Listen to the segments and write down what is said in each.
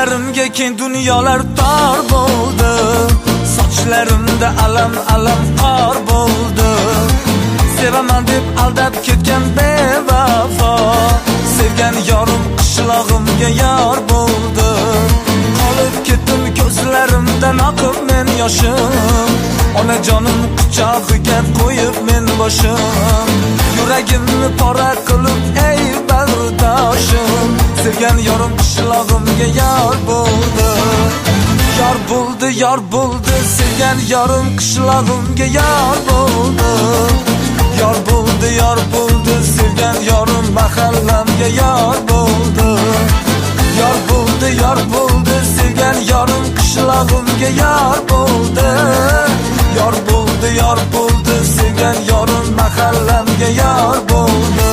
Ko'zlarimga keng dunyolar tor bo'ldi, sochlarimda alam qor bo'ldi. Sevaman deb aldab ketgan bevafo, sevgan yorim qishlog'imga yor bo'ldi. Qolib ketdim ko'zlarimdan oqib men yoshim, onajonim quchog'iga qo'yib men boshim. Yuragimni pora qilib ey bardoshim, sevgan yorim qishlog'imga yor bo'ldi. Yor bo'ldi, yor bo'ldi, sevgan yorim qishlog'imga yor bo'ldi. Yor bo'ldi, yor bo'ldi, sevgan yorim mahallamga yor bo'ldi. Yor bo'ldi, yor bo'ldi, sevgan yorim qishlog'imga yor bo'ldi. Yor bo'ldi, yor bo'ldi, sevgan yorim mahallamga yor bo'ldi.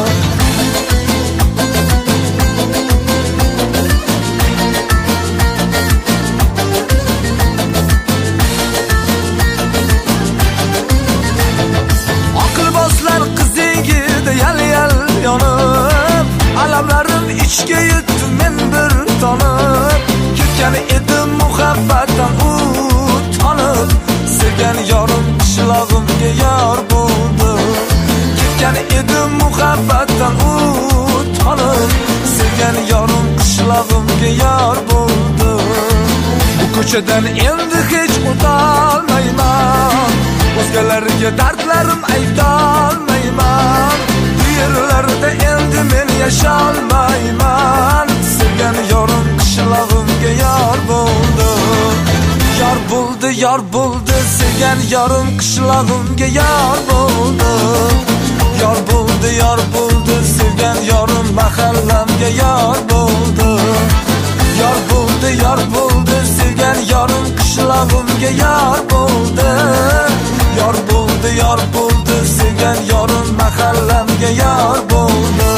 Yonib, alamlarim ichga yutdi men bir tonib. Ketgan edim muhabbatdan tonib, sevgan yorim qishlog'imga yor bo'ldi. Ketgan edim muhabbatdan tonib, sevgan yorim qishlog'imga yor bo'ldi. Bu ko'chadan endi hech o'tolmayman, o'zgalarga dardlarim aytolmayman. Yerlarda endi men yasholmayman, sevgan yorim qishlog'imga yor bo'ldi. Yor bo'ldi, yor bo'ldi, sevgan yorim qishlog'imga yor bo'ldi. Yor bo'ldi, yor bo'ldi, sevgan yorim mahallamga yor bo'ldi. Yor bo'ldi, yor bo'ldi, sevgan yorim qishlog'imga yor bo'ldi. Yor bo'ldi, yor bo'ldi, sevgan yorim mahallamga yor bo'ldi.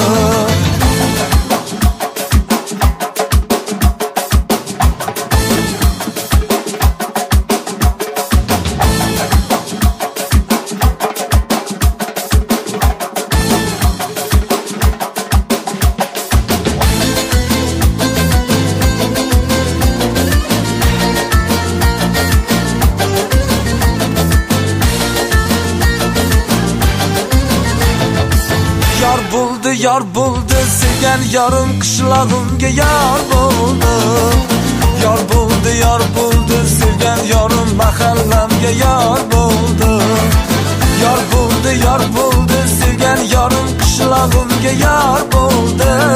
Yor bo'ldi, sevgan yorim qishlog'imga yor bo'ldi. Yor bo'ldi, yor bo'ldi, sevgan yorim mahallamga yor bo'ldi. Yor bo'ldi, yor bo'ldi, sevgan yorim qishlog'imga yor bo'ldi.